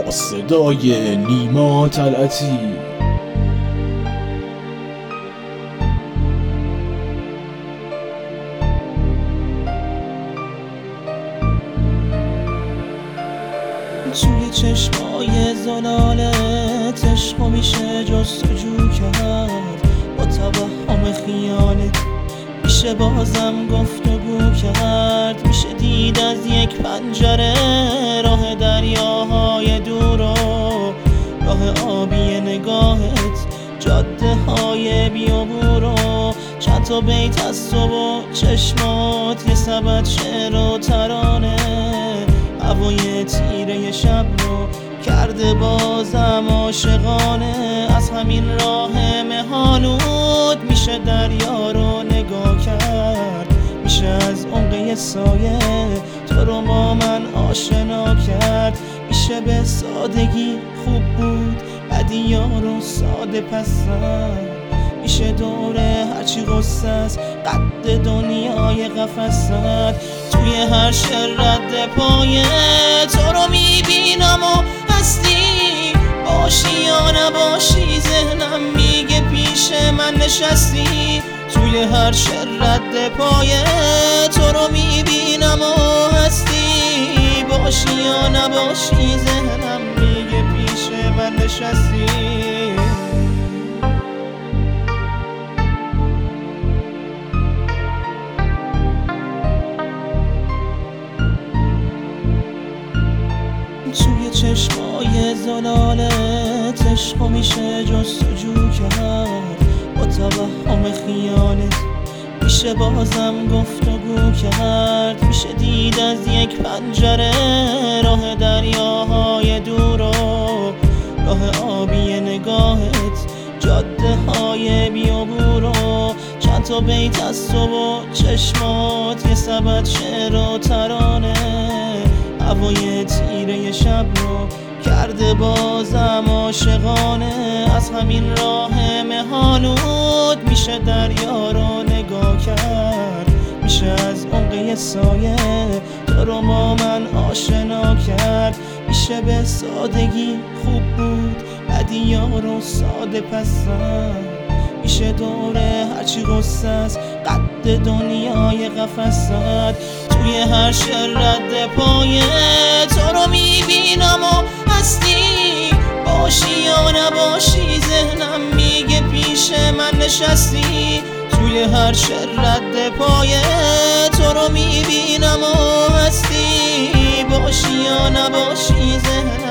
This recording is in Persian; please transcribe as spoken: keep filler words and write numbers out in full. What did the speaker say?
با صدای نیما طلعتی. توی چشمای زلالت عشق میشه جستجو کرد، با توهم خیالت میشه بازم گفتگو کرد. میشه دید از یک پنجره راه دریاهای دور و راه آبی نگاهت، جاده های بیابور و چند تا بیت از تو و چشمات، یه سبد شعر و ترانه. هوای تیره شب رو کرده بازم عاشقانه. از همین راه مه‌آلود میشه دریا رو نگاه کرد، میشه از عمق سایه تو رو با من آشنا کرد. میشه به سادگی خوب بود بدیا رو ساده پسند، میشه دوره هرچی غصه است قد دنیای قفست. توی هر شعر رد پای تو رو میبینم و هستی، باشی یا نباشی ذهنم میگه پیش من نشستی. توی هر شعر رد پای تو رو میبینم و هستی، باشی یا نباشی ذهنم میگه پیش من نشستی. توی چشمای زلالت عشق میشه جستجو کرد، با توهم خیالت میشه بازم گفتگو کرد. میشه دید از یک پنجره راه دریاهای دور و راه آبی نگاهت، جاده های بیابور و چند تا بیت از تو و چشمات، یه سبد شعر و ترانه. هوای تیره شب رو کرده بازم عاشقانه. از همین راه مه‌آلود میشه دریا رو نگاه کرد، میشه از عمق سایه تو رو با من آشنا کرد. میشه به سادگی خوب بود بدیا رو ساده پسند، میشه دوره هرچی غصه است قد دنیای قفست. توی هر شعر رد پای تو رو میبینم و هستی، باشی یا نباشی ذهنم میگه پیش من نشستی. توی هر شعر رد پای تو رو میبینم و هستی، باشی یا نباشی ذهنم